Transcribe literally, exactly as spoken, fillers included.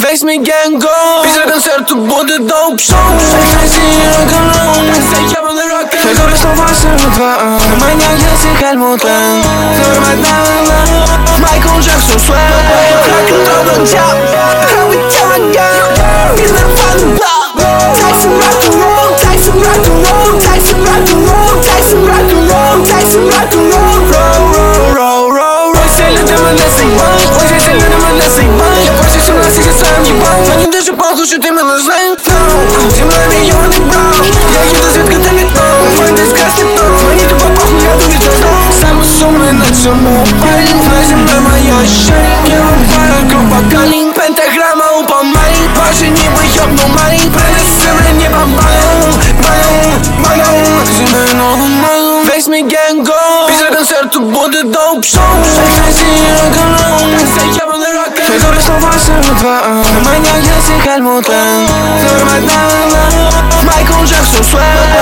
Весь мій генг го. Після концерту буде доуп-шоу. Красиві рок-н-рол. Я буду рок-н-рол. Хай добре слова серед два. На мене є Хельмут Лен. Майкл Джексон свет. Рок-н-рол джаб. How we doing, girl? It's not fun, blah. Tyson rock-and-roll. Tyson rock-and-roll. Tyson rock-and-roll. Tyson rock-and-roll. Tyson rock-and-roll. Roll, roll, roll, roll. Ой, сильно для мене цей банк. Ой, сильно для мене цей банк. Я бачу, що нас і сам їбав. Мені дуже похуй, що ти мене знаєш. Зі мною мільйони брав. Я їду звідки ти не там. Мой дискас не там. Мені тупо похуй, я тобі це знав. Саме сумний на цьому палі. На землі моя шея. Я вам пара група калін. Пентаграма у помалі. Боже, ніби йобну малі. Принеси мені бамбалу. Балу, балу. Зі мною нову малу. Весь мій генг го. Після концерту буде доуп-шоу. Красиві рок-н-рол. Я буду рок-н-рол. Хай добре слова серед два. На мене є Хельмут Лен. Майкл Джексон свет.